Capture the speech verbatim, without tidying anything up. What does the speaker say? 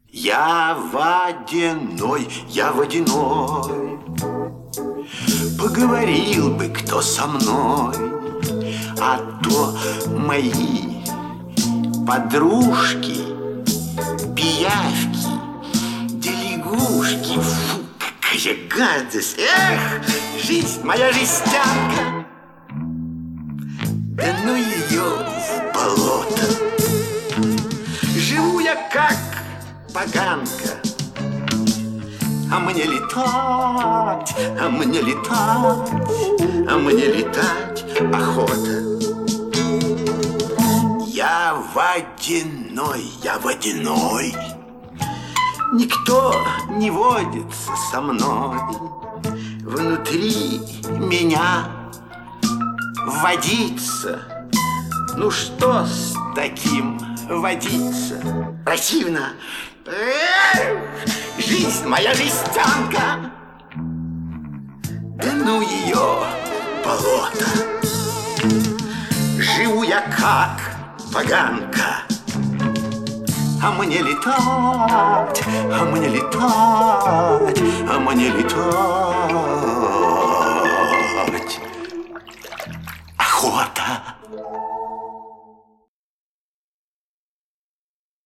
Я водяной, я водяной. Поговорил бы кто со мной, а то мои подружки, пиявки, да лягушки. Фу, какая гадость! Эх, жизнь моя жестянка! Да ну ее в болото! Живу я как поганка, а мне летать, а мне летать, а мне летать охота. Я водяной, я водяной. Никто не водится со мной. Внутри меня водиться. Ну что с таким водиться? Противно. Эх, жизнь моя жестянка. Да ну ее болото. Живу я как поганка, а мне летать, а мне летать, а мне летать.